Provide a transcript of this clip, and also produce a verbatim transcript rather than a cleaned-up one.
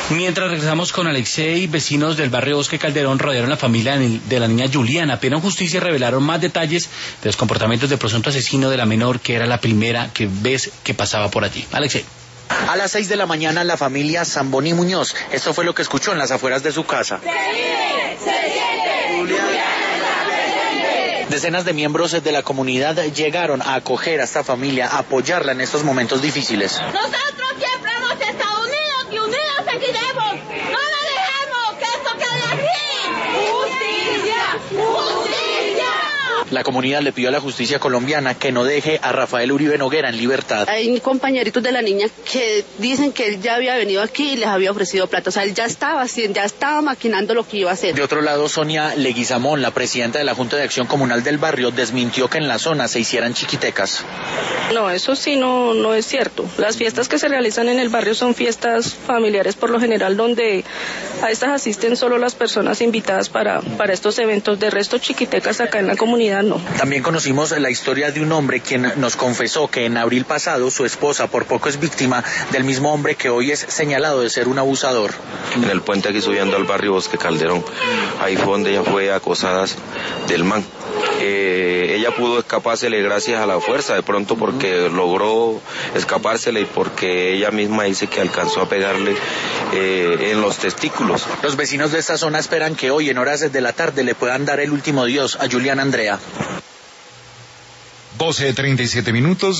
Mientras regresamos con Alexei, vecinos del barrio Bosque Calderón rodearon a la familia de la niña Juliana. Pero en justicia revelaron más detalles de los comportamientos del presunto asesino de la menor, que era la primera que ves que pasaba por allí. Alexei. A las seis de la mañana la familia Zamboní Muñoz, esto fue lo que escuchó en las afueras de su casa. Se vive, se siente, Juliana está presente. Decenas de miembros de la comunidad llegaron a acoger a esta familia, a apoyarla en estos momentos difíciles. Nosotros siempre hemos estado unidos y unidos seguiremos. No lo dejemos, que esto quede así. Justicia, justicia. La comunidad le pidió a la justicia colombiana que no deje a Rafael Uribe Noguera en libertad. Hay compañeritos de la niña que dicen que él ya había venido aquí y les había ofrecido plata. O sea, él ya estaba haciendo, ya estaba maquinando lo que iba a hacer. De otro lado, Sonia Leguizamón, la presidenta de la Junta de Acción Comunal del barrio, desmintió que en la zona se hicieran chiquitecas. No, eso sí no, no es cierto. Las fiestas que se realizan en el barrio son fiestas familiares por lo general, donde a estas asisten solo las personas invitadas para, para estos eventos. De resto, chiquitecas acá en la comunidad no. También conocimos la historia de un hombre quien nos confesó que en abril pasado su esposa por poco es víctima del mismo hombre que hoy es señalado de ser un abusador. En el puente aquí subiendo al barrio Bosque Calderón, ahí fue donde ella fue acosada del man. Eh, ella pudo escapársele gracias a la fuerza, de pronto porque logró escapársele y porque ella misma dice que alcanzó a pegarle eh, en los testículos. Los vecinos de esta zona esperan que hoy en horas de la tarde le puedan dar el último adiós a Juliana Andrea. doce treinta y siete minutos.